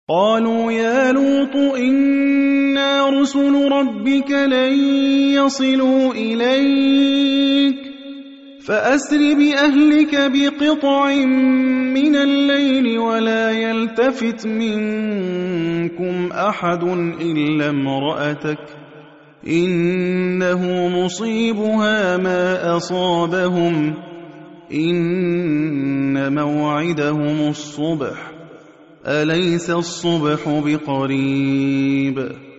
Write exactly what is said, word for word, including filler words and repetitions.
قالوا يا لوط إنا رسل ربك لن يصلوا إليك فأسر بأهلك بقطع من الليل ولا يلتفت منكم أحد إلا امرأتك إنه مصيبها ما أصابهم إن موعدهم الصبح أليس الصبح بقريب